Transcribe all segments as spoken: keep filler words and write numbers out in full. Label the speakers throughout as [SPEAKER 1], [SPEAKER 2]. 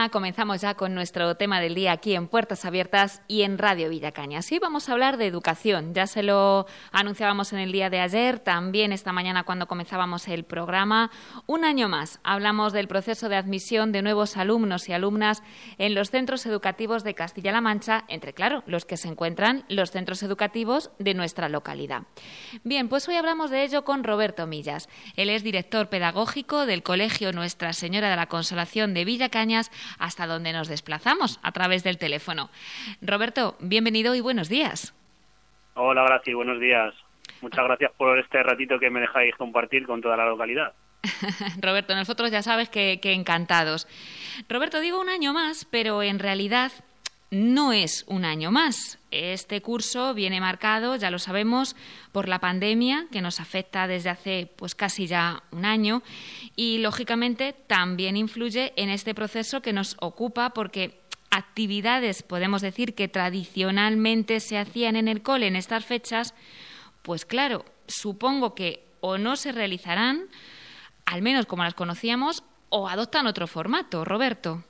[SPEAKER 1] Comenzamos ya con nuestro tema del día aquí en Puertas Abiertas y en Radio Villacañas. Sí, vamos a hablar de educación. Ya se lo anunciábamos en el día de ayer, también esta mañana cuando comenzábamos el programa. Un año más hablamos del proceso de admisión de nuevos alumnos y alumnas en los centros educativos de Castilla-La Mancha, entre, claro, los que se encuentran los centros educativos de nuestra localidad. Bien, pues hoy hablamos de ello con Roberto Millas. Él es director pedagógico del Colegio Nuestra Señora de la Consolación de Villacañas, hasta donde nos desplazamos a través del teléfono. Roberto, bienvenido y buenos días.
[SPEAKER 2] Hola, Graci, buenos días. Muchas gracias por este ratito que me dejáis compartir con toda la localidad.
[SPEAKER 1] Roberto, nosotros ya sabes que, que encantados. Roberto, digo un año más, pero en realidad no es un año más. Este curso viene marcado, ya lo sabemos, por la pandemia que nos afecta desde hace pues casi ya un año y, lógicamente, también influye en este proceso que nos ocupa porque actividades, podemos decir, que tradicionalmente se hacían en el cole en estas fechas, pues claro, supongo que o no se realizarán, al menos como las conocíamos, o adoptan otro formato. Roberto.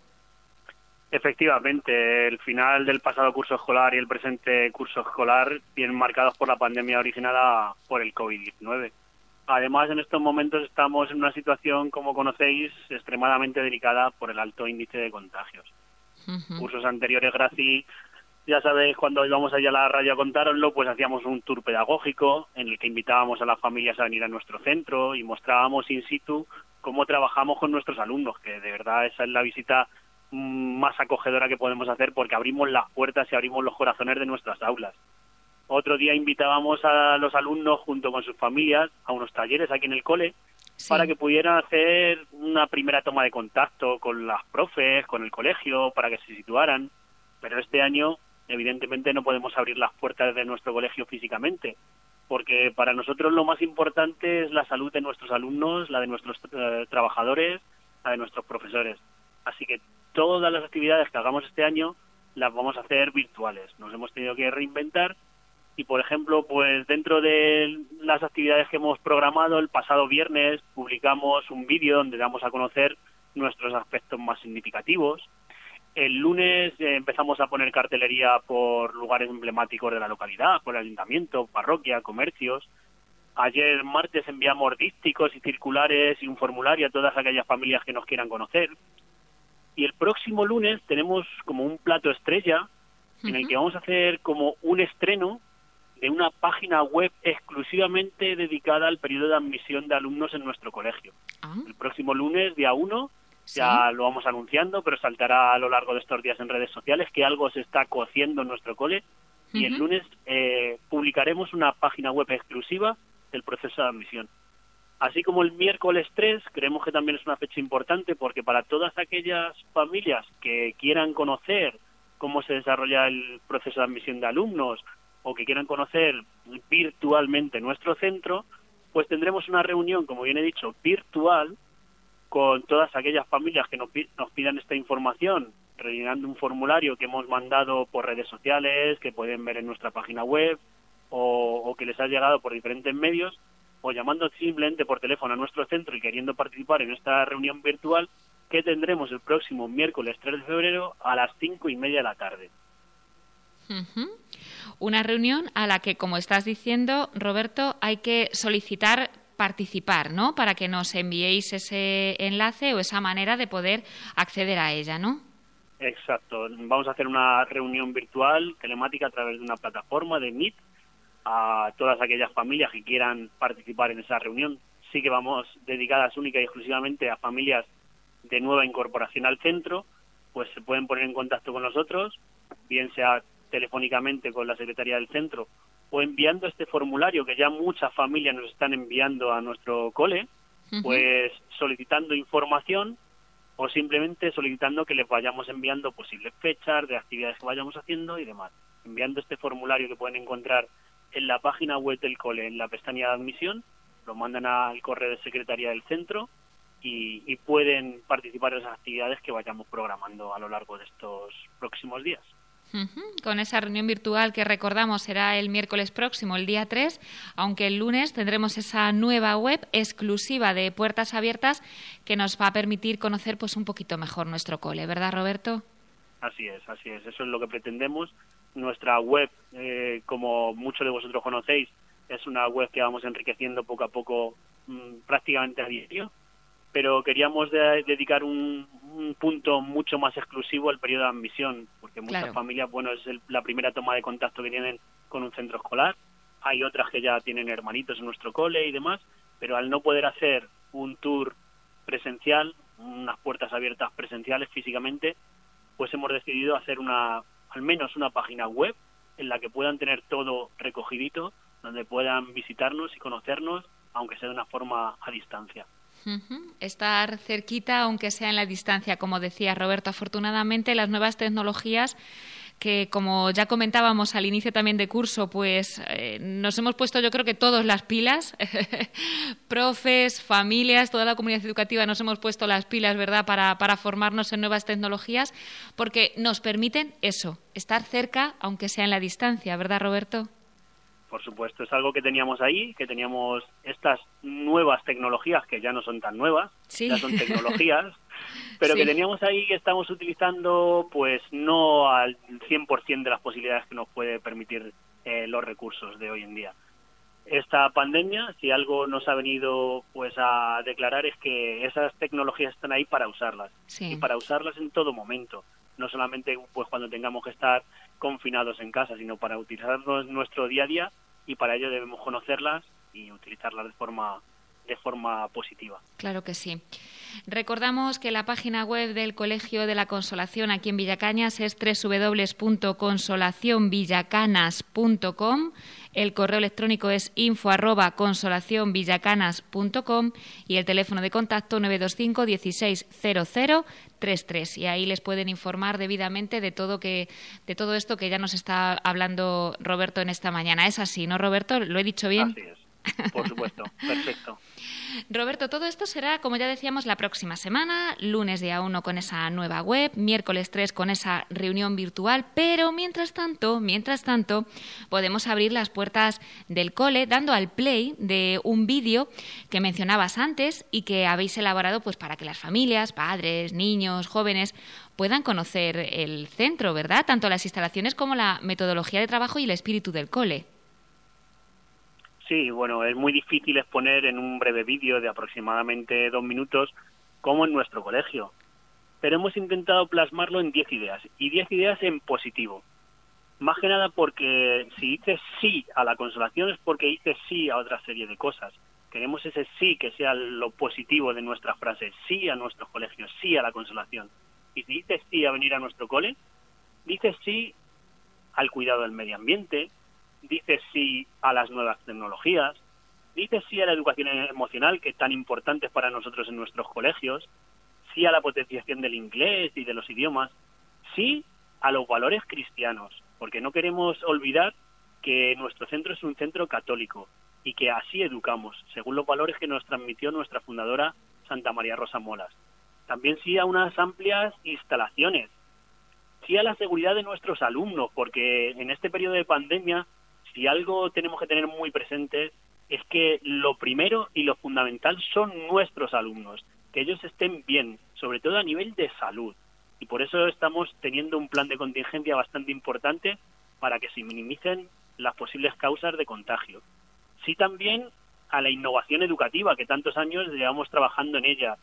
[SPEAKER 2] Efectivamente, el final del pasado curso escolar y el presente curso escolar vienen marcados por la pandemia originada por el COVID diecinueve. Además, en estos momentos estamos en una situación, como conocéis, extremadamente delicada por el alto índice de contagios. Uh-huh. Cursos anteriores, Graci, ya sabéis, cuando íbamos allá a la radio a contároslo, pues hacíamos un tour pedagógico en el que invitábamos a las familias a venir a nuestro centro y mostrábamos in situ cómo trabajamos con nuestros alumnos, que de verdad esa es la visita más acogedora que podemos hacer porque abrimos las puertas y abrimos los corazones de nuestras aulas. Otro día invitábamos a los alumnos junto con sus familias a unos talleres aquí en el cole, sí, para que pudieran hacer una primera toma de contacto con las profes, con el colegio, para que se situaran. Pero este año, evidentemente, no podemos abrir las puertas de nuestro colegio físicamente, porque para nosotros lo más importante es la salud de nuestros alumnos, la de nuestros eh, trabajadores, la de nuestros profesores. Así que todas las actividades que hagamos este año las vamos a hacer virtuales. Nos hemos tenido que reinventar y, por ejemplo, pues dentro de las actividades que hemos programado, el pasado viernes publicamos un vídeo donde damos a conocer nuestros aspectos más significativos. El lunes eh, empezamos a poner cartelería por lugares emblemáticos de la localidad, por el ayuntamiento, parroquia, comercios. Ayer martes enviamos dísticos y circulares y un formulario a todas aquellas familias que nos quieran conocer. Y el próximo lunes tenemos como un plato estrella en el que vamos a hacer como un estreno de una página web exclusivamente dedicada al periodo de admisión de alumnos en nuestro colegio. Uh-huh. El próximo lunes, día uno, ¿sí? Ya lo vamos anunciando, pero saltará a lo largo de estos días en redes sociales que algo se está cociendo en nuestro cole. Uh-huh. Y el lunes eh, publicaremos una página web exclusiva del proceso de admisión. Así como el miércoles tres, creemos que también es una fecha importante porque para todas aquellas familias que quieran conocer cómo se desarrolla el proceso de admisión de alumnos o que quieran conocer virtualmente nuestro centro, pues tendremos una reunión, como bien he dicho, virtual con todas aquellas familias que nos, nos pidan esta información, rellenando un formulario que hemos mandado por redes sociales, que pueden ver en nuestra página web o, o que les ha llegado por diferentes medios, o llamando simplemente por teléfono a nuestro centro y queriendo participar en esta reunión virtual que tendremos el próximo miércoles tres de febrero a las cinco y media de la tarde.
[SPEAKER 1] Uh-huh. Una reunión a la que, como estás diciendo, Roberto, hay que solicitar participar, ¿no? Para que nos enviéis ese enlace o esa manera de poder acceder a ella, ¿no?
[SPEAKER 2] Exacto. Vamos a hacer una reunión virtual telemática a través de una plataforma de Meet a todas aquellas familias que quieran participar en esa reunión. Sí que vamos dedicadas única y exclusivamente a familias de nueva incorporación al centro, pues se pueden poner en contacto con nosotros, bien sea telefónicamente con la Secretaría del Centro o enviando este formulario que ya muchas familias nos están enviando a nuestro cole, uh-huh. pues solicitando información o simplemente solicitando que les vayamos enviando posibles fechas de actividades que vayamos haciendo y demás. Enviando este formulario que pueden encontrar en la página web del cole, en la pestaña de admisión, lo mandan al correo de Secretaría del Centro y, y pueden participar en esas actividades que vayamos programando a lo largo de estos próximos días.
[SPEAKER 1] Uh-huh. Con esa reunión virtual que recordamos será el miércoles próximo, el día tres, aunque el lunes tendremos esa nueva web exclusiva de Puertas Abiertas que nos va a permitir conocer pues un poquito mejor nuestro cole, ¿verdad, Roberto?
[SPEAKER 2] Así es, así es. Eso es lo que pretendemos. Nuestra web, eh, como muchos de vosotros conocéis, es una web que vamos enriqueciendo poco a poco, mmm, prácticamente a diario, pero queríamos de, dedicar un, un punto mucho más exclusivo al periodo de admisión, porque muchas
[SPEAKER 1] Claro.
[SPEAKER 2] familias, bueno, es el, la primera toma de contacto que tienen con un centro escolar. Hay otras que ya tienen hermanitos en nuestro cole y demás, pero al no poder hacer un tour presencial, unas puertas abiertas presenciales físicamente, pues hemos decidido hacer una, al menos una página web en la que puedan tener todo recogidito, donde puedan visitarnos y conocernos, aunque sea de una forma a distancia.
[SPEAKER 1] Uh-huh. Estar cerquita, aunque sea en la distancia, como decía Roberto. Afortunadamente, las nuevas tecnologías que, como ya comentábamos al inicio también de curso, pues eh, nos hemos puesto, yo creo que todos las pilas, profes, familias, toda la comunidad educativa nos hemos puesto las pilas, ¿verdad?, para, para formarnos en nuevas tecnologías, porque nos permiten eso, estar cerca, aunque sea en la distancia, ¿verdad, Roberto?
[SPEAKER 2] Por supuesto, es algo que teníamos ahí, que teníamos estas nuevas tecnologías, que ya no son tan nuevas,
[SPEAKER 1] sí.
[SPEAKER 2] ya son tecnologías, pero sí. que teníamos ahí que estamos utilizando pues no al cien por ciento de las posibilidades que nos puede permitir eh, los recursos de hoy en día. Esta pandemia, si algo nos ha venido pues a declarar, es que esas tecnologías están ahí para usarlas,
[SPEAKER 1] sí.
[SPEAKER 2] y para usarlas en todo momento, no solamente pues cuando tengamos que estar confinados en casa, sino para utilizarlos en nuestro día a día, y para ello debemos conocerlas y utilizarlas de forma de forma positiva.
[SPEAKER 1] Claro que sí. Recordamos que la página web del Colegio de la Consolación aquí en Villacañas es doble u doble u doble u punto consolación villacanas punto com, el correo electrónico es info arroba consolación villacanas punto com y el teléfono de contacto nueve dos cinco dieciséis cero cero treinta y tres, y ahí les pueden informar debidamente de todo que de todo esto que ya nos está hablando Roberto en esta mañana. ¿Es así, no, Roberto? ¿Lo he dicho bien?
[SPEAKER 2] Así es, por supuesto, perfecto.
[SPEAKER 1] Roberto, todo esto será, como ya decíamos, la próxima semana, lunes día uno con esa nueva web, miércoles tres con esa reunión virtual, pero mientras tanto, mientras tanto, podemos abrir las puertas del cole dando al play de un vídeo que mencionabas antes y que habéis elaborado pues para que las familias, padres, niños, jóvenes puedan conocer el centro, ¿verdad? Tanto las instalaciones como la metodología de trabajo y el espíritu del cole.
[SPEAKER 2] Sí, bueno, es muy difícil exponer en un breve vídeo de aproximadamente dos minutos cómo en nuestro colegio, pero hemos intentado plasmarlo en diez ideas, y diez ideas en positivo. Más que nada porque si dices sí a la consolación es porque dices sí a otra serie de cosas. Queremos ese sí que sea lo positivo de nuestras frases, sí a nuestros colegios, sí a la consolación. Y si dices sí a venir a nuestro cole, dices sí al cuidado del medio ambiente, dices sí a las nuevas tecnologías, dices sí a la educación emocional, que es tan importante para nosotros en nuestros colegios, sí a la potenciación del inglés y de los idiomas, sí a los valores cristianos, porque no queremos olvidar que nuestro centro es un centro católico y que así educamos, según los valores que nos transmitió nuestra fundadora Santa María Rosa Molas. También sí a unas amplias instalaciones, sí a la seguridad de nuestros alumnos, porque en este periodo de pandemia, si algo tenemos que tener muy presente es que lo primero y lo fundamental son nuestros alumnos, que ellos estén bien, sobre todo a nivel de salud. Y por eso estamos teniendo un plan de contingencia bastante importante para que se minimicen las posibles causas de contagio. Sí también a la innovación educativa, que tantos años llevamos trabajando en ella.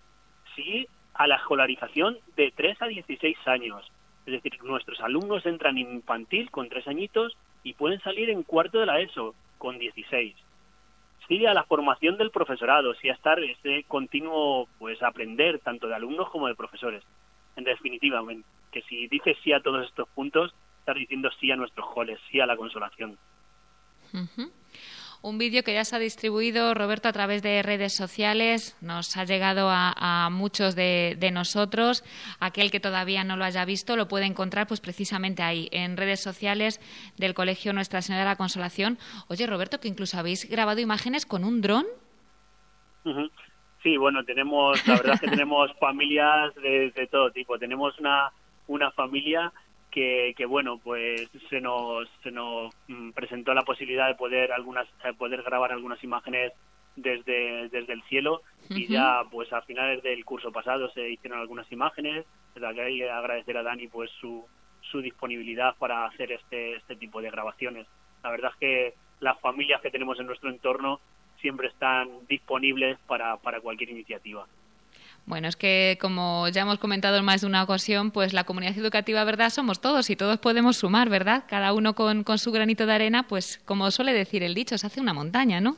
[SPEAKER 2] Sí a la escolarización de tres a dieciséis años. Es decir, nuestros alumnos entran en infantil con tres añitos y pueden salir en cuarto de la ESO con dieciséis. Sí a la formación del profesorado, sí a estar ese continuo pues aprender tanto de alumnos como de profesores. En definitiva, que si dices sí a todos estos puntos, estás diciendo sí a nuestros coles, sí a la consolación.
[SPEAKER 1] Uh-huh. Un vídeo que ya se ha distribuido, Roberto, a través de redes sociales. Nos ha llegado a, a muchos de, de nosotros. Aquel que todavía no lo haya visto lo puede encontrar pues precisamente ahí, en redes sociales del Colegio Nuestra Señora de la Consolación. Oye, Roberto, que incluso habéis grabado imágenes con un dron.
[SPEAKER 2] Uh-huh. Sí, bueno, tenemos, la verdad es que tenemos familias de, de todo tipo. Tenemos una, una familia que, que bueno, pues se nos, se nos presentó la posibilidad de poder algunas de poder grabar algunas imágenes desde, desde el cielo, uh-huh. y ya pues a finales del curso pasado se hicieron algunas imágenes. Desde aquí hay que agradecer a Dani pues su, su disponibilidad para hacer este, este tipo de grabaciones. La verdad es que las familias que tenemos en nuestro entorno siempre están disponibles para, para cualquier iniciativa.
[SPEAKER 1] Bueno, es que como ya hemos comentado en más de una ocasión, pues la comunidad educativa, ¿verdad?, somos todos y todos podemos sumar, ¿verdad? Cada uno con, con su granito de arena, pues como suele decir el dicho, se hace una montaña, ¿no?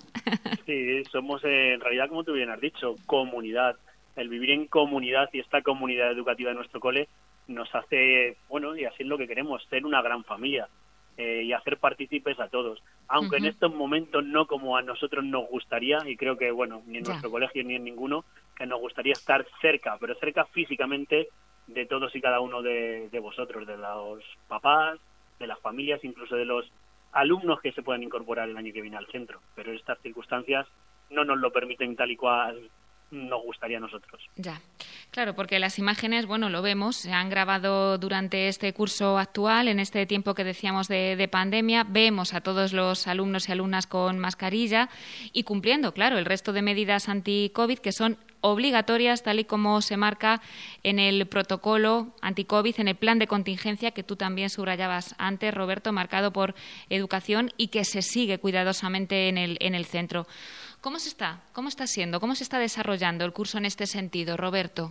[SPEAKER 2] Sí, somos en realidad, como tú bien has dicho, comunidad. El vivir en comunidad y esta comunidad educativa de nuestro cole nos hace, bueno, y así es lo que queremos, ser una gran familia. Eh, y hacer partícipes a todos, aunque uh-huh. en estos momentos no como a nosotros nos gustaría, y creo que bueno, ni en ya. nuestro colegio ni en ninguno, que nos gustaría estar cerca, pero cerca físicamente de todos y cada uno de, de vosotros, de los papás, de las familias, incluso de los alumnos que se puedan incorporar el año que viene al centro, pero estas circunstancias no nos lo permiten tal y cual nos gustaría a nosotros.
[SPEAKER 1] Ya, claro, porque las imágenes, bueno, lo vemos, se han grabado durante este curso actual, en este tiempo que decíamos de, de pandemia, vemos a todos los alumnos y alumnas con mascarilla y cumpliendo, claro, el resto de medidas anti-COVID que son obligatorias, tal y como se marca en el protocolo anti-COVID, en el plan de contingencia que tú también subrayabas antes, Roberto, marcado por Educación y que se sigue cuidadosamente en el, en el centro. ¿Cómo se está? ¿Cómo está siendo? ¿Cómo se está desarrollando el curso en este sentido, Roberto?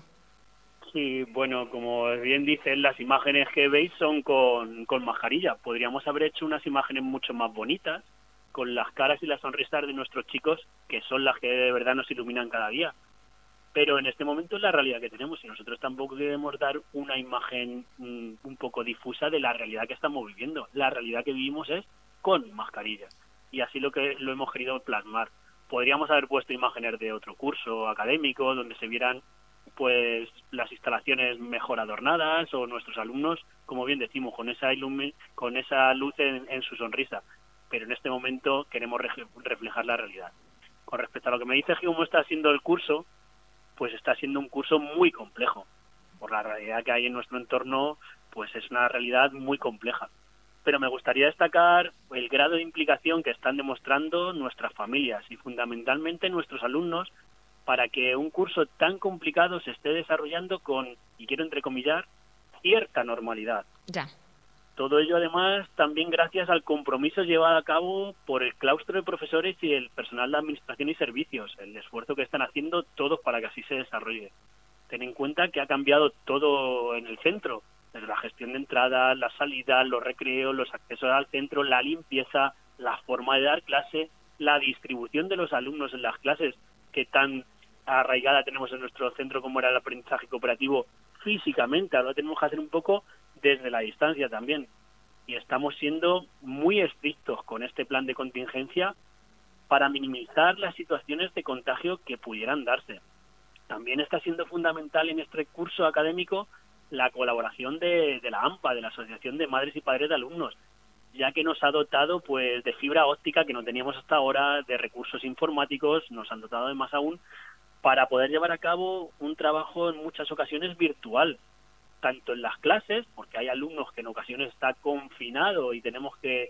[SPEAKER 2] Sí, bueno, como bien dicen, las imágenes que veis son con, con mascarilla. Podríamos haber hecho unas imágenes mucho más bonitas, con las caras y las sonrisas de nuestros chicos, que son las que de verdad nos iluminan cada día. Pero en este momento es la realidad que tenemos y nosotros tampoco queremos dar una imagen mm, un poco difusa de la realidad que estamos viviendo. La realidad que vivimos es con mascarilla y así lo que lo hemos querido plasmar. Podríamos haber puesto imágenes de otro curso académico donde se vieran pues las instalaciones mejor adornadas o nuestros alumnos, como bien decimos, con esa ilumi- con esa luz en, en su sonrisa. Pero en este momento queremos re- reflejar la realidad. Con respecto a lo que me dices, cómo está siendo el curso, pues está siendo un curso muy complejo. Por la realidad que hay en nuestro entorno, pues es una realidad muy compleja. Pero me gustaría destacar el grado de implicación que están demostrando nuestras familias y fundamentalmente nuestros alumnos para que un curso tan complicado se esté desarrollando con, y quiero entrecomillar, cierta normalidad.
[SPEAKER 1] Ya.
[SPEAKER 2] Todo ello, además, también gracias al compromiso llevado a cabo por el claustro de profesores y el personal de administración y servicios, el esfuerzo que están haciendo todos para que así se desarrolle. Ten en cuenta que ha cambiado todo en el centro, desde la gestión de entradas, las salidas, los recreos, los accesos al centro, la limpieza, la forma de dar clase, la distribución de los alumnos en las clases, que tan arraigada tenemos en nuestro centro como era el aprendizaje cooperativo físicamente. Ahora tenemos que hacer un poco desde la distancia también. Y estamos siendo muy estrictos con este plan de contingencia para minimizar las situaciones de contagio que pudieran darse. También está siendo fundamental en este curso académico la colaboración de, de la AMPA, de la Asociación de Madres y Padres de Alumnos, ya que nos ha dotado pues de fibra óptica que no teníamos hasta ahora, de recursos informáticos, nos han dotado de más aún, para poder llevar a cabo un trabajo en muchas ocasiones virtual, tanto en las clases, porque hay alumnos que en ocasiones está confinado y tenemos que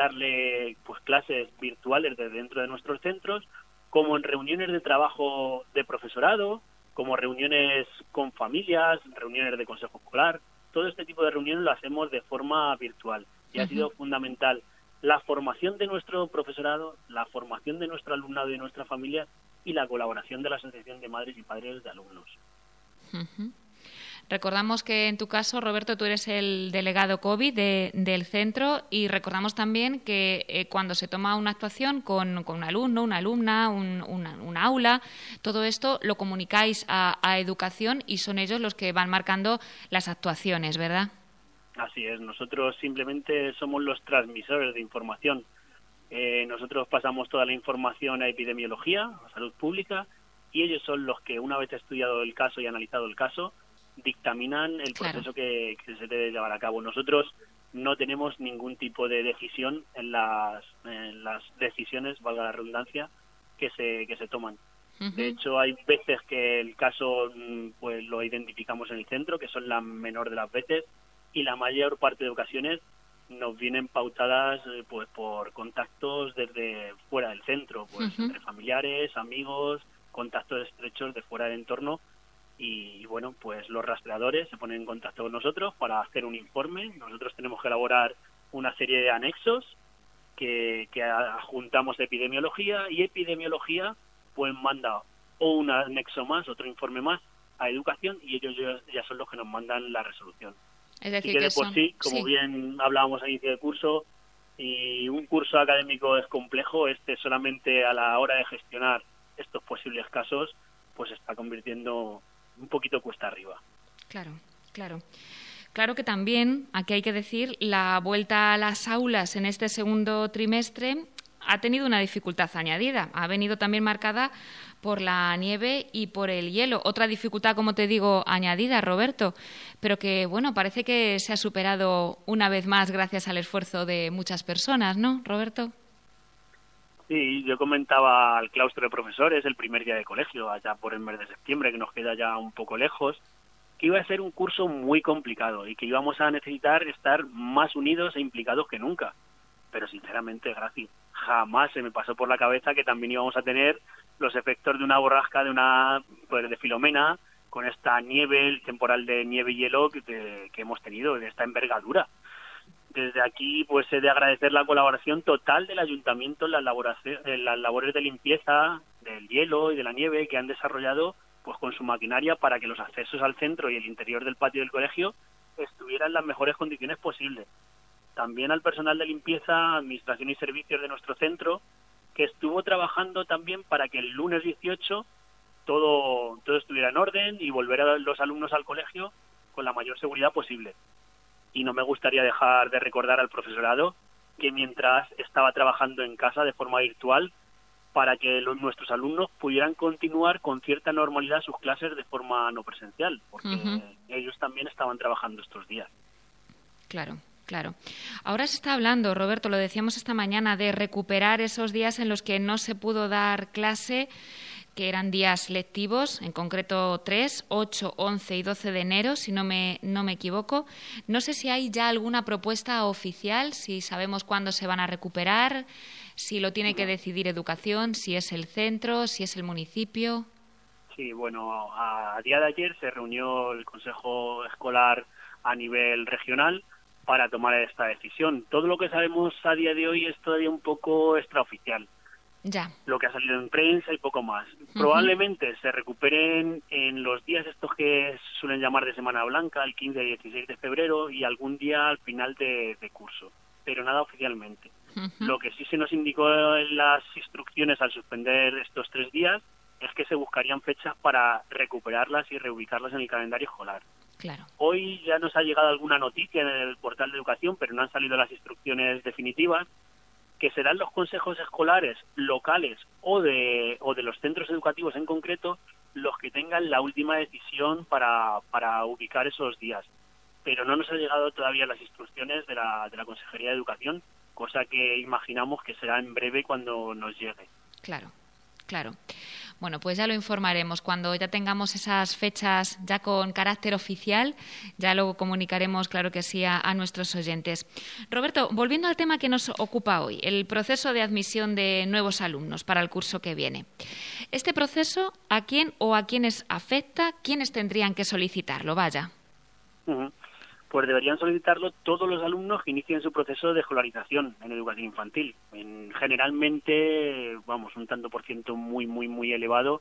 [SPEAKER 2] darle pues clases virtuales desde dentro de nuestros centros, como en reuniones de trabajo de profesorado, como reuniones con familias, reuniones de consejo escolar. Todo este tipo de reuniones lo hacemos de forma virtual y uh-huh. ha sido fundamental la formación de nuestro profesorado, la formación de nuestro alumnado y de nuestra familia y la colaboración de la Asociación de Madres y Padres de Alumnos.
[SPEAKER 1] Uh-huh. Recordamos que en tu caso, Roberto, tú eres el delegado COVID de, del centro y recordamos también que eh, cuando se toma una actuación con, con un alumno, una alumna, un, una, un aula, todo esto lo comunicáis a, a Educación y son ellos los que van marcando las actuaciones, ¿verdad?
[SPEAKER 2] Así es, nosotros simplemente somos los transmisores de información. Eh, nosotros pasamos toda la información a epidemiología, a salud pública, y ellos son los que, una vez estudiado el caso y analizado el caso, dictaminan el proceso claro. que, que se debe llevar a cabo. Nosotros no tenemos ningún tipo de decisión en las, en las decisiones, valga la redundancia, que se, que se toman. Uh-huh. De hecho, hay veces que el caso pues lo identificamos en el centro, que son la menor de las veces, y la mayor parte de ocasiones nos vienen pautadas eh, pues por contactos desde fuera del centro, pues uh-huh. entre familiares, amigos, contactos estrechos de fuera del entorno. Y bueno, pues los rastreadores se ponen en contacto con nosotros para hacer un informe. Nosotros tenemos que elaborar una serie de anexos que, que adjuntamos a epidemiología, y epidemiología pues manda o un anexo más, otro informe más a educación, y ellos ya, ya son los que nos mandan la resolución.
[SPEAKER 1] Es decir,
[SPEAKER 2] y que de
[SPEAKER 1] que
[SPEAKER 2] por
[SPEAKER 1] son...
[SPEAKER 2] sí, como
[SPEAKER 1] sí.
[SPEAKER 2] bien hablábamos al inicio del curso, y un curso académico es complejo, este solamente a la hora de gestionar estos posibles casos pues se está convirtiendo un poquito cuesta arriba.
[SPEAKER 1] Claro, claro. Claro que también, aquí hay que decir, la vuelta a las aulas en este segundo trimestre ha tenido una dificultad añadida. Ha venido también marcada por la nieve y por el hielo. Otra dificultad, como te digo, añadida, Roberto, pero que, bueno, parece que se ha superado una vez más gracias al esfuerzo de muchas personas, ¿no, Roberto?
[SPEAKER 2] Sí, yo comentaba al claustro de profesores el primer día de colegio, allá por el mes de septiembre, que nos queda ya un poco lejos, que iba a ser un curso muy complicado y que íbamos a necesitar estar más unidos e implicados que nunca. Pero sinceramente, Graci, jamás se me pasó por la cabeza que también íbamos a tener los efectos de una borrasca, de una pues de Filomena, con esta nieve, el temporal de nieve y hielo que, que hemos tenido, de esta envergadura. Desde aquí pues he de agradecer la colaboración total del ayuntamiento en las, en las labores de limpieza del hielo y de la nieve que han desarrollado pues con su maquinaria para que los accesos al centro y el interior del patio del colegio estuvieran en las mejores condiciones posibles. También al personal de limpieza, administración y servicios de nuestro centro, que estuvo trabajando también para que el lunes dieciocho todo, todo estuviera en orden y volver a los alumnos al colegio con la mayor seguridad posible. Y no me gustaría dejar de recordar al profesorado que mientras estaba trabajando en casa de forma virtual, para que los, nuestros alumnos pudieran continuar con cierta normalidad sus clases de forma no presencial, porque uh-huh. ellos también estaban trabajando estos días.
[SPEAKER 1] Claro. Claro. Ahora se está hablando, Roberto, lo decíamos esta mañana, de recuperar esos días en los que no se pudo dar clase, que eran días lectivos, en concreto tres, ocho, once y doce de enero, si no me, no me equivoco. No sé si hay ya alguna propuesta oficial, si sabemos cuándo se van a recuperar, si lo tiene que decidir Educación, si es el centro, si es el municipio.
[SPEAKER 2] Sí, bueno, a día de ayer se reunió el Consejo Escolar a nivel regional para tomar esta decisión. Todo lo que sabemos a día de hoy es todavía un poco extraoficial.
[SPEAKER 1] Ya.
[SPEAKER 2] Lo que ha salido en prensa y poco más. Uh-huh. Probablemente se recuperen en los días estos que suelen llamar de Semana Blanca, el quince y dieciséis de febrero, y algún día al final de, de curso, pero nada oficialmente. Uh-huh. Lo que sí se nos indicó en las instrucciones al suspender estos tres días es que se buscarían fechas para recuperarlas y reubicarlas en el calendario escolar.
[SPEAKER 1] Claro.
[SPEAKER 2] Hoy ya nos ha llegado alguna noticia en el portal de Educación, pero no han salido las instrucciones definitivas, que serán los consejos escolares locales o de o de los centros educativos en concreto los que tengan la última decisión para, para ubicar esos días. Pero no nos han llegado todavía las instrucciones de la, de la Consejería de Educación, cosa que imaginamos que será en breve cuando nos llegue.
[SPEAKER 1] Claro, claro. Bueno, pues ya lo informaremos. Cuando ya tengamos esas fechas ya con carácter oficial, ya lo comunicaremos, claro que sí, a, a nuestros oyentes. Roberto, volviendo al tema que nos ocupa hoy, el proceso de admisión de nuevos alumnos para el curso que viene. Este proceso, ¿a quién o a quiénes afecta? ¿Quiénes tendrían que solicitarlo? Vaya.
[SPEAKER 2] Uh-huh. Pues deberían solicitarlo todos los alumnos que inicien su proceso de escolarización en educación infantil. En, generalmente, vamos, un tanto por ciento muy, muy, muy elevado,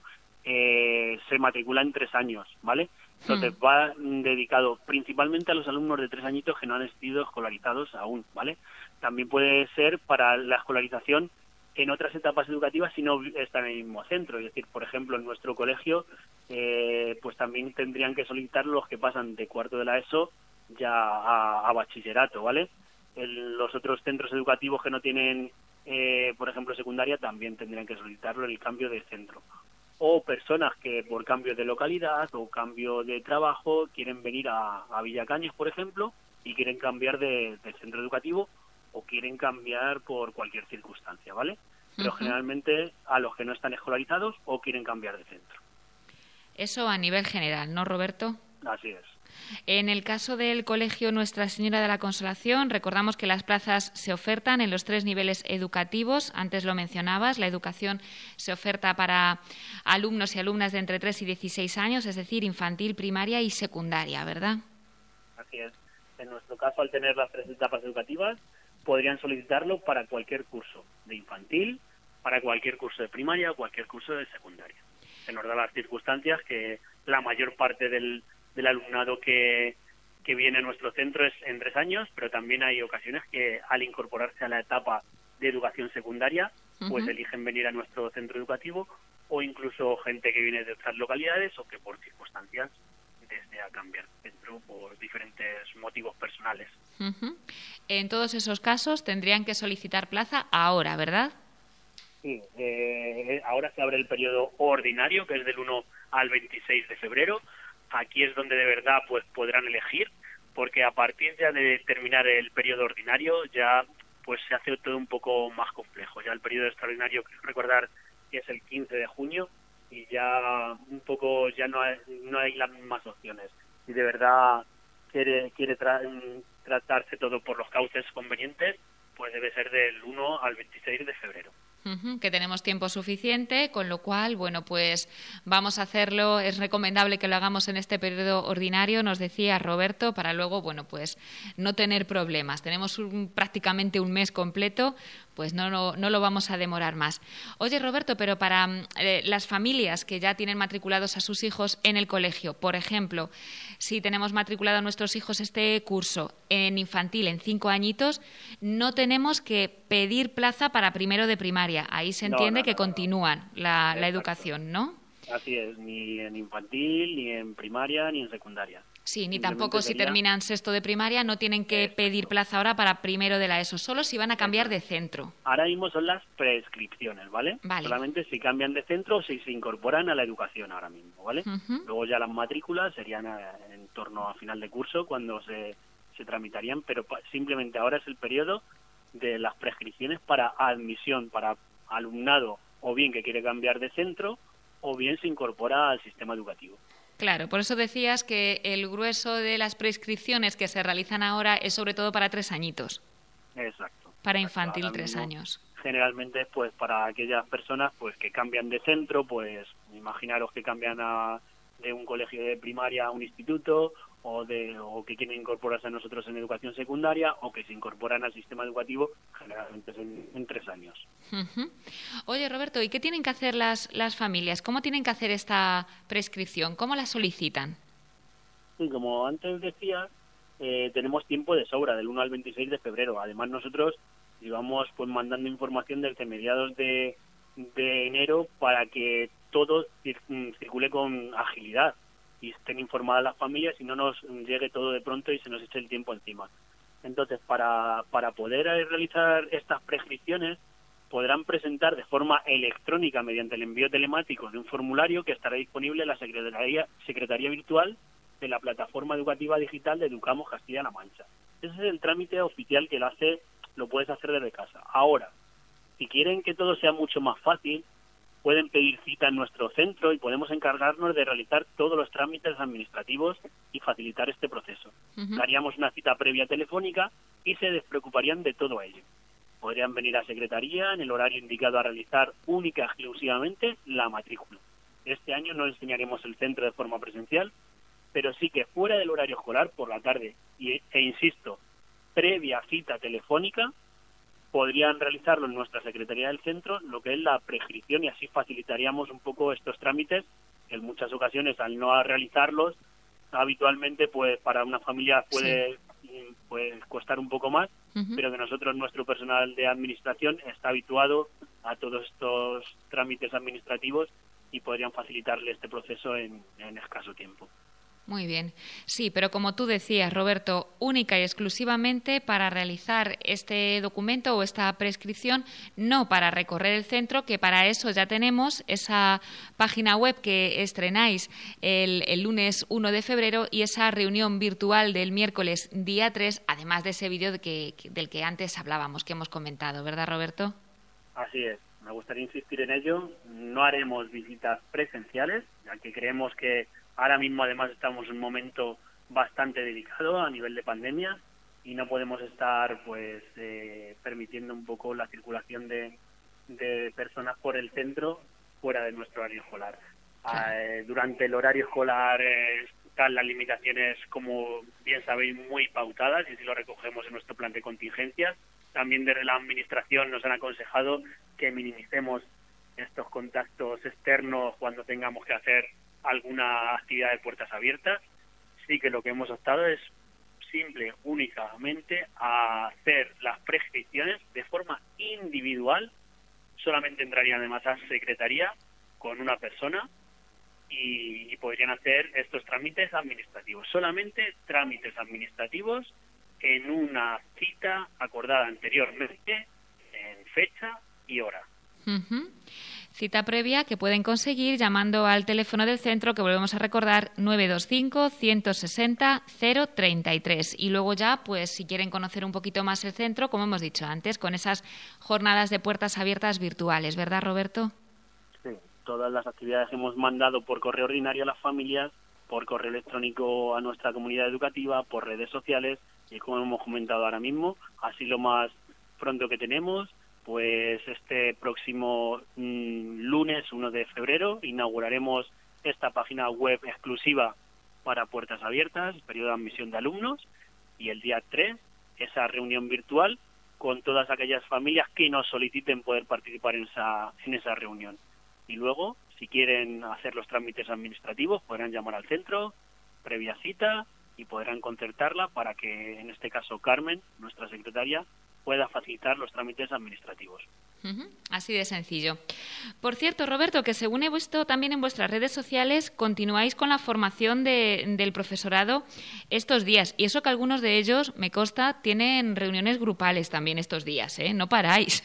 [SPEAKER 2] eh, se matricula en tres años, ¿vale? Entonces hmm. va dedicado principalmente a los alumnos de tres añitos que no han sido escolarizados aún, ¿vale? También puede ser para la escolarización en otras etapas educativas si no están en el mismo centro. Es decir, por ejemplo, en nuestro colegio, eh, pues también tendrían que solicitar los que pasan de cuarto de la ESO ya a, a bachillerato, ¿vale? El, los otros centros educativos que no tienen, eh, por ejemplo, secundaria, también tendrían que solicitarlo en el cambio de centro. O personas que por cambio de localidad o cambio de trabajo quieren venir a, a Villacañas, por ejemplo, y quieren cambiar de, de centro educativo o quieren cambiar por cualquier circunstancia, ¿vale? Pero uh-huh. generalmente a los que no están escolarizados o quieren cambiar de centro.
[SPEAKER 1] Eso a nivel general, ¿no, Roberto?
[SPEAKER 2] Así es.
[SPEAKER 1] En el caso del Colegio Nuestra Señora de la Consolación, recordamos que las plazas se ofertan en los tres niveles educativos. Antes lo mencionabas, la educación se oferta para alumnos y alumnas de entre tres y dieciséis años, es decir, infantil, primaria y secundaria, ¿verdad?
[SPEAKER 2] Así es. En nuestro caso, al tener las tres etapas educativas, podrían solicitarlo para cualquier curso de infantil, para cualquier curso de primaria o cualquier curso de secundaria. Se nos da las circunstancias que la mayor parte del del alumnado que, que viene a nuestro centro es en tres años, pero también hay ocasiones que al incorporarse a la etapa de educación secundaria, pues uh-huh. eligen venir a nuestro centro educativo, o incluso gente que viene de otras localidades o que por circunstancias desea cambiar de centro por diferentes motivos personales.
[SPEAKER 1] Uh-huh. En todos esos casos tendrían que solicitar plaza ahora, ¿verdad?
[SPEAKER 2] Sí, eh, ahora se abre el periodo ordinario, que es del uno al veintiséis de febrero. Aquí es donde de verdad pues podrán elegir, porque a partir ya de terminar el periodo ordinario ya pues se hace todo un poco más complejo. Ya el periodo extraordinario, creo recordar que es el quince de junio, y ya un poco ya no hay, no hay las mismas opciones. Si de verdad quiere quiere tra- tratarse todo por los cauces convenientes, pues debe ser del uno al veintiséis de febrero.
[SPEAKER 1] Uh-huh, que tenemos tiempo suficiente, con lo cual, bueno, pues vamos a hacerlo. Es recomendable que lo hagamos en este periodo ordinario, nos decía Roberto, para luego, bueno, pues no tener problemas. Tenemos un, prácticamente un mes completo, pues no, no, no lo vamos a demorar más. Oye, Roberto, pero para eh, las familias que ya tienen matriculados a sus hijos en el colegio, por ejemplo, si tenemos matriculado a nuestros hijos este curso en infantil, en cinco añitos, no tenemos que pedir plaza para primero de primaria. Ahí se entiende no, no, que no, continúan no. La, la educación, ¿no?
[SPEAKER 2] Así es, ni en infantil, ni en primaria, ni en secundaria.
[SPEAKER 1] Sí, ni tampoco sería... si terminan sexto de primaria no tienen que Exacto. pedir plaza ahora para primero de la ESO, solo si van a cambiar Exacto. de centro.
[SPEAKER 2] Ahora mismo son las prescripciones, ¿vale?
[SPEAKER 1] Vale.
[SPEAKER 2] Solamente si cambian de centro o si se incorporan a la educación ahora mismo, ¿vale? Uh-huh. Luego ya las matrículas serían en torno a final de curso cuando se, se tramitarían, pero simplemente ahora es el periodo de las prescripciones para admisión, para alumnado o bien que quiere cambiar de centro o bien se incorpora al sistema educativo.
[SPEAKER 1] Claro, por eso decías que el grueso de las prescripciones que se realizan ahora es sobre todo para tres añitos.
[SPEAKER 2] Exacto.
[SPEAKER 1] Para infantil ahora tres años.
[SPEAKER 2] Generalmente, pues para aquellas personas pues que cambian de centro, pues imaginaros que cambian a, de un colegio de primaria a un instituto, o de o que quieren incorporarse a nosotros en educación secundaria, o que se incorporan al sistema educativo, generalmente es en, en tres años.
[SPEAKER 1] Uh-huh. Oye, Roberto, ¿y qué tienen que hacer las, las familias? ¿Cómo tienen que hacer esta prescripción? ¿Cómo la solicitan?
[SPEAKER 2] Sí, como antes decía, eh, tenemos tiempo de sobra, del uno al veintiséis de febrero. Además, nosotros íbamos pues mandando información desde mediados de, de enero para que todo cir- circule con agilidad y estén informadas las familias y no nos llegue todo de pronto y se nos eche el tiempo encima. Entonces, para, para poder realizar estas prescripciones, podrán presentar de forma electrónica mediante el envío telemático de un formulario que estará disponible en la Secretaría, Secretaría Virtual de la plataforma educativa digital de Educamos Castilla-La Mancha. Ese es el trámite oficial que lo hace, lo puedes hacer desde casa. Ahora, si quieren que todo sea mucho más fácil, pueden pedir cita en nuestro centro y podemos encargarnos de realizar todos los trámites administrativos y facilitar este proceso. Uh-huh. Daríamos una cita previa telefónica y se despreocuparían de todo ello. Podrían venir a secretaría en el horario indicado a realizar única y exclusivamente la matrícula. Este año no enseñaremos el centro de forma presencial, pero sí que fuera del horario escolar, por la tarde, y, e insisto, previa cita telefónica, podrían realizarlo en nuestra Secretaría del Centro, lo que es la prescripción, y así facilitaríamos un poco estos trámites, que en muchas ocasiones al no realizarlos, habitualmente pues para una familia puede, sí. pues, costar un poco más, uh-huh. pero que nosotros, nuestro personal de administración, está habituado a todos estos trámites administrativos y podrían facilitarle este proceso en, en escaso tiempo.
[SPEAKER 1] Muy bien. Sí, pero como tú decías, Roberto, única y exclusivamente para realizar este documento o esta prescripción, no para recorrer el centro, que para eso ya tenemos esa página web que estrenáis el, el lunes uno de febrero y esa reunión virtual del miércoles día tres, además de ese vídeo de que, del que antes hablábamos, que hemos comentado, ¿verdad, Roberto?
[SPEAKER 2] Así es. Me gustaría insistir en ello. No haremos visitas presenciales, ya que creemos que ahora mismo, además, estamos en un momento bastante delicado a nivel de pandemia y no podemos estar pues eh, permitiendo un poco la circulación de, de personas por el centro fuera de nuestro horario escolar. Eh, durante el horario escolar eh, están las limitaciones, como bien sabéis, muy pautadas, y así lo recogemos en nuestro plan de contingencias. También desde la administración nos han aconsejado que minimicemos estos contactos externos cuando tengamos que hacer alguna actividad de puertas abiertas. Sí que lo que hemos optado es simple, únicamente, a hacer las prescripciones de forma individual. Solamente entrarían además a secretaría con una persona y, y podrían hacer estos trámites administrativos. Solamente trámites administrativos en una cita acordada anteriormente, en fecha y hora.
[SPEAKER 1] Uh-huh. Cita previa que pueden conseguir llamando al teléfono del centro, que volvemos a recordar, nueve dos cinco, uno seis cero, cero tres tres. Y luego ya, pues si quieren conocer un poquito más el centro, como hemos dicho antes, con esas jornadas de puertas abiertas virtuales, ¿verdad, Roberto?
[SPEAKER 2] Sí, todas las actividades hemos mandado por correo ordinario a las familias, por correo electrónico a nuestra comunidad educativa, por redes sociales, y como hemos comentado ahora mismo, así lo más pronto que tenemos, pues este próximo mmm, lunes uno de febrero inauguraremos esta página web exclusiva para puertas abiertas, periodo de admisión de alumnos, y el día tres esa reunión virtual con todas aquellas familias que nos soliciten poder participar en esa, en esa reunión. Y luego, si quieren hacer los trámites administrativos, podrán llamar al centro, previa cita, y podrán concertarla para que, en este caso, Carmen, nuestra secretaria, pueda facilitar los trámites administrativos.
[SPEAKER 1] Uh-huh. Así de sencillo. Por cierto, Roberto, que según he visto también en vuestras redes sociales, continuáis con la formación de, del profesorado estos días. Y eso que algunos de ellos, me consta, tienen reuniones grupales también estos días, ¿eh? No paráis.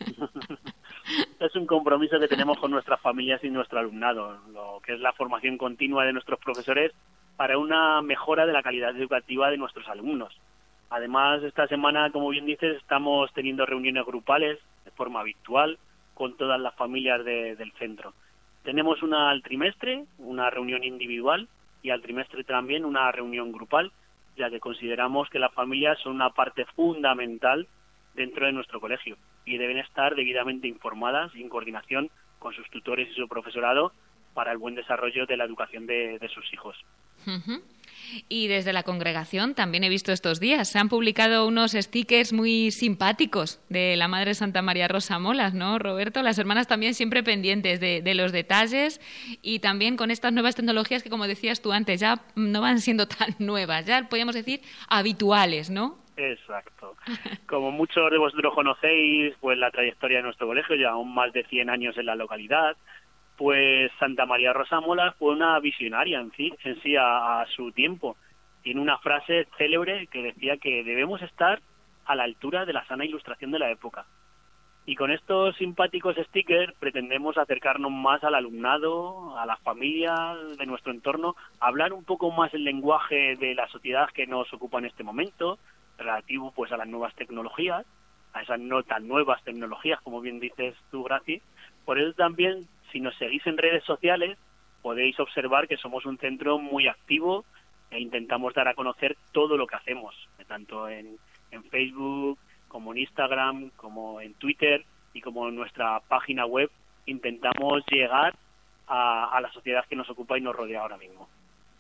[SPEAKER 2] Es un compromiso que tenemos con nuestras familias y nuestro alumnado, lo que es la formación continua de nuestros profesores para una mejora de la calidad educativa de nuestros alumnos. Además, esta semana, como bien dices, estamos teniendo reuniones grupales de forma virtual con todas las familias de, del centro. Tenemos una al trimestre, una reunión individual, y al trimestre también una reunión grupal, ya que consideramos que las familias son una parte fundamental dentro de nuestro colegio y deben estar debidamente informadas y en coordinación con sus tutores y su profesorado para el buen desarrollo de la educación de, de sus hijos.
[SPEAKER 1] Uh-huh. Y desde la congregación también he visto estos días, se han publicado unos stickers muy simpáticos de la Madre Santa María Rosa Molas, ¿no, Roberto? Las hermanas también siempre pendientes de, de los detalles y también con estas nuevas tecnologías que, como decías tú antes, ya no van siendo tan nuevas, ya podríamos decir habituales, ¿no?
[SPEAKER 2] Exacto. Como muchos de vosotros conocéis, pues la trayectoria de nuestro colegio, llevamos más de cien años en la localidad. Pues Santa María Rosa Molas fue una visionaria en sí, en sí a, a su tiempo. Tiene una frase célebre que decía que debemos estar a la altura de la sana ilustración de la época. Y con estos simpáticos stickers pretendemos acercarnos más al alumnado, a las familias de nuestro entorno, hablar un poco más el lenguaje de la sociedad que nos ocupa en este momento, relativo pues a las nuevas tecnologías, a esas no tan nuevas tecnologías, como bien dices tú, Graci. Por eso también, si nos seguís en redes sociales, podéis observar que somos un centro muy activo e intentamos dar a conocer todo lo que hacemos, tanto en, en Facebook, como en Instagram, como en Twitter y como en nuestra página web. Intentamos llegar a, a la sociedad que nos ocupa y nos rodea ahora mismo.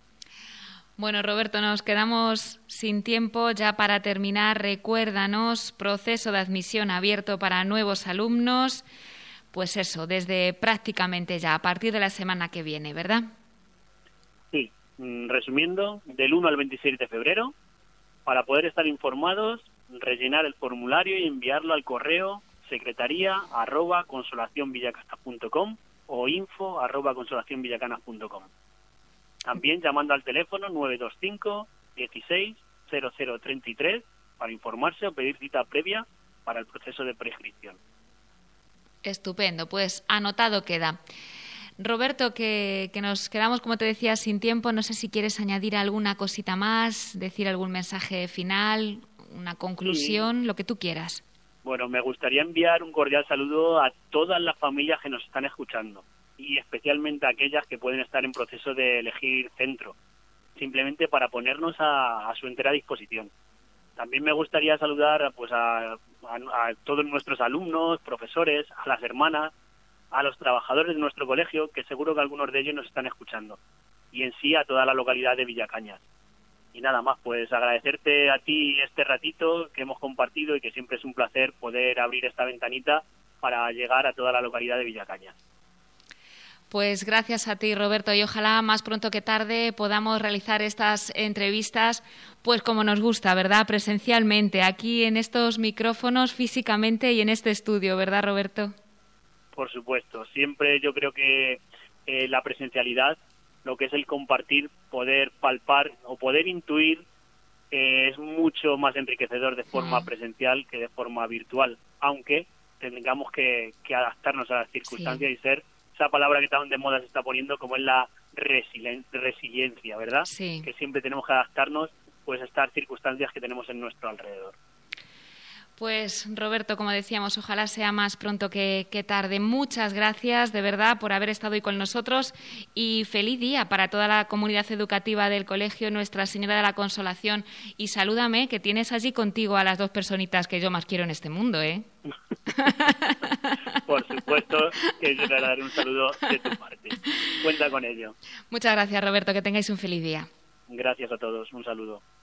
[SPEAKER 1] Bueno, Roberto, nos quedamos sin tiempo. Ya para terminar, recuérdanos, proceso de admisión abierto para nuevos alumnos. Pues eso, desde prácticamente ya, a partir de la semana que viene, ¿verdad?
[SPEAKER 2] Sí, resumiendo, del uno al veintiséis de febrero, para poder estar informados, rellenar el formulario y enviarlo al correo secretaría arroba consolacionvillacanas punto com o info arroba consolacionvillacanas punto com. También llamando al teléfono nueve dos cinco, dieciséis, cero cero treinta y tres para informarse o pedir cita previa para el proceso de prescripción.
[SPEAKER 1] Estupendo, pues anotado queda. Roberto, que, que nos quedamos, como te decía, sin tiempo. No sé si quieres añadir alguna cosita más, decir algún mensaje final, una conclusión, sí, lo que tú quieras.
[SPEAKER 2] Bueno, me gustaría enviar un cordial saludo a todas las familias que nos están escuchando y especialmente a aquellas que pueden estar en proceso de elegir centro. simplemente para ponernos a, a su entera disposición. También me gustaría saludar pues a, a, a todos nuestros alumnos, profesores, a las hermanas, a los trabajadores de nuestro colegio, que seguro que algunos de ellos nos están escuchando, y en sí a toda la localidad de Villacañas. Y nada más, pues agradecerte a ti este ratito que hemos compartido y que siempre es un placer poder abrir esta ventanita para llegar a toda la localidad de Villacañas.
[SPEAKER 1] Pues gracias a ti, Roberto, y ojalá más pronto que tarde podamos realizar estas entrevistas, pues como nos gusta, ¿verdad? Presencialmente, aquí en estos micrófonos, físicamente y en este estudio, ¿verdad, Roberto?
[SPEAKER 2] Por supuesto, siempre yo creo que eh, la presencialidad, lo que es el compartir, poder palpar o poder intuir, eh, es mucho más enriquecedor de forma sí. presencial que de forma virtual, aunque tengamos que, que adaptarnos a las circunstancias sí. y ser esa palabra que tan de moda se está poniendo, como es la resilien- resiliencia, ¿verdad?
[SPEAKER 1] Sí.
[SPEAKER 2] Que siempre tenemos que adaptarnos pues a estas circunstancias que tenemos en nuestro alrededor.
[SPEAKER 1] Pues Roberto, como decíamos, ojalá sea más pronto que, que tarde. Muchas gracias de verdad por haber estado hoy con nosotros y feliz día para toda la comunidad educativa del colegio Nuestra Señora de la Consolación. Y salúdame, que tienes allí contigo a las dos personitas que yo más quiero en este mundo, ¿eh?
[SPEAKER 2] Por supuesto que yo le daré un saludo de tu parte. Cuenta con ello.
[SPEAKER 1] Muchas gracias, Roberto. Que tengáis un feliz día.
[SPEAKER 2] Gracias a todos. Un saludo.